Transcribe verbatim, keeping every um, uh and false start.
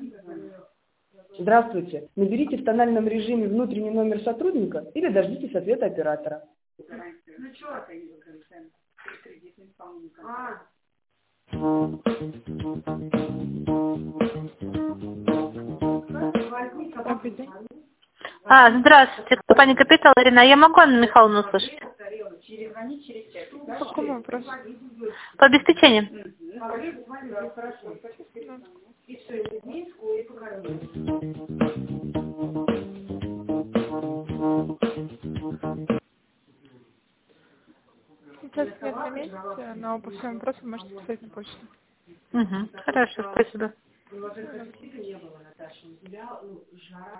Здравствуйте. Наберите в тональном режиме внутренний номер сотрудника или дождитесь ответа оператора. А, здравствуйте, компания Капитал, Ирина. Я могу Анну Михайловну услышать? По какому вопросу? По обеспечению. Сейчас нет на месте, но по всем вопросам можете писать на почту. Угу. Хорошо, спасибо.